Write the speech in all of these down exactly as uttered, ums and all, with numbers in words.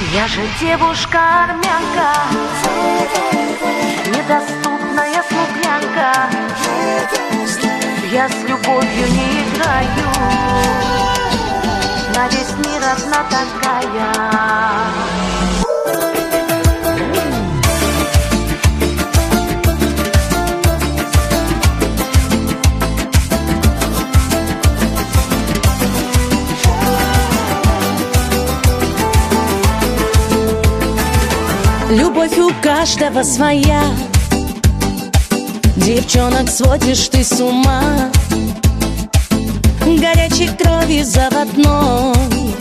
Я же девушка-армянка, недоступная смуглянка. Я с любовью не играю, на весь мир одна такая. Любовь у каждого своя, девчонок сводишь ты с ума. Горячей крови заводной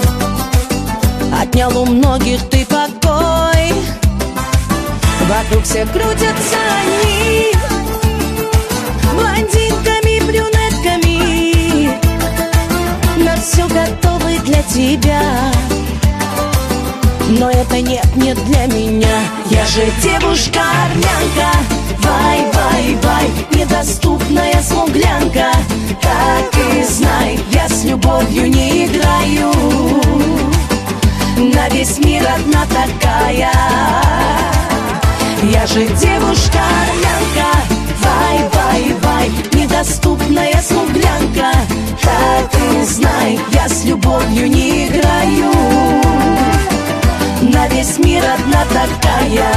отнял у многих ты покой. Вокруг все крутятся они, блондинками, брюнетками, на все готовы для тебя. Но это нет, нет для меня. Я же девушка-армянка, вай, вай, вай, недоступная смуглянка. Так и знай, я с любовью не играю, на весь мир одна такая. Я же девушка-армянка, вай, вай, вай, недоступная смуглянка. Так и знай, я с любовью не играю, на весь мир одна такая.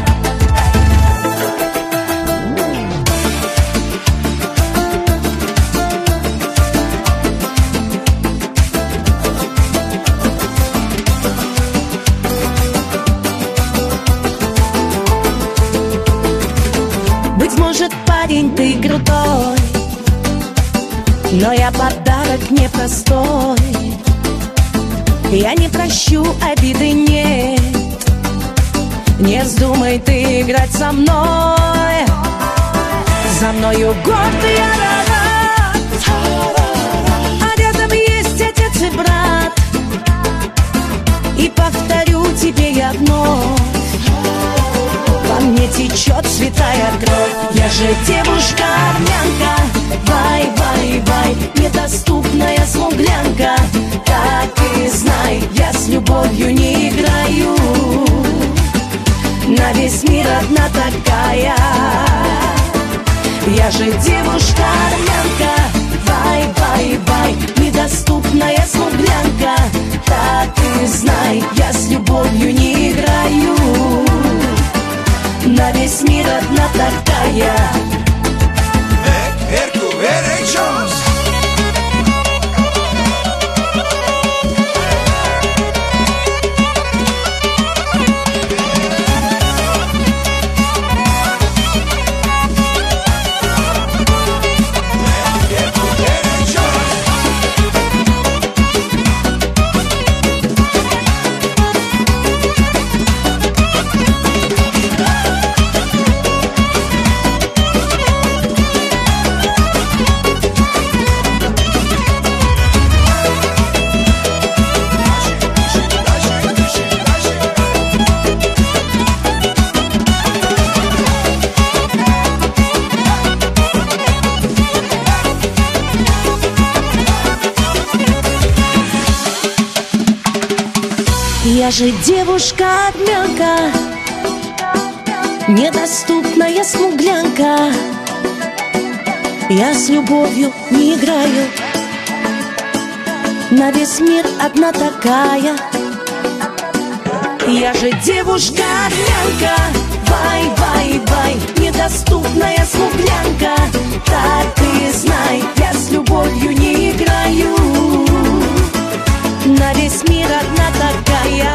Быть может, парень, ты крутой, но я подарок непростой. Я не прощу, обиды нет. Не вздумай ты играть со мной. За мною гордый Арарат, а рядом есть отец и брат. И повторю тебе я вновь, во мне течет святая кровь. Я же девушка-армянка, вай, вай, вай, недоступная смуглянка. Так и знай, я с любовью не играю, на весь мир одна такая. Я же девушка-армянка, вай, вай, вай, недоступная смуглянка. Так и знай, я с любовью не играю, на весь мир одна такая. Я же девушка-армянка, недоступная смуглянка. Я с любовью не играю, на весь мир одна такая. Я же девушка-армянка, вай, вай, вай, недоступная смуглянка. Так и знай, я с любовью не играю, на весь мир одна такая.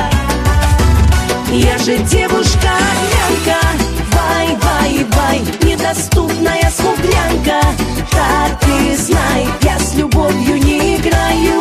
Я же девушка-армянка, вай, вай, вай, недоступная смуглянка. Так и знай, я с любовью не играю,